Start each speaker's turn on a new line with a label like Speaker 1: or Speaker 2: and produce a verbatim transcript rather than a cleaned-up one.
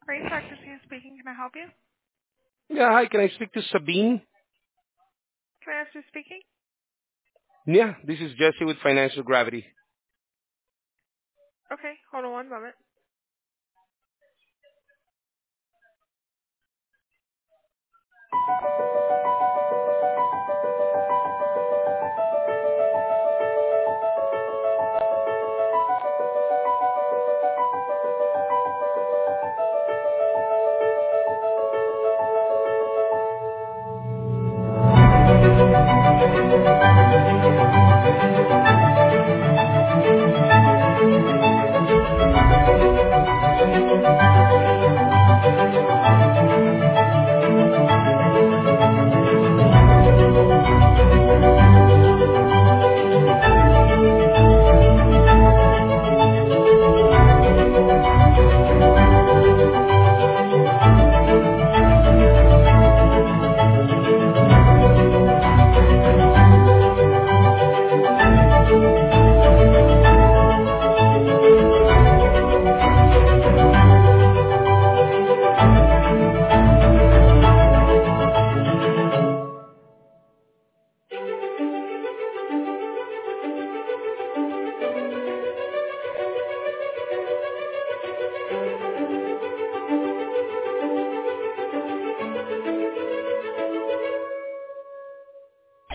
Speaker 1: Great, Doctor Sam speaking. Can I help you?
Speaker 2: Yeah, hi. Can I speak to Sabine?
Speaker 1: Can I ask who's speaking?
Speaker 2: Yeah, this is Jesse with Financial Gravity.
Speaker 1: Okay, hold on one moment.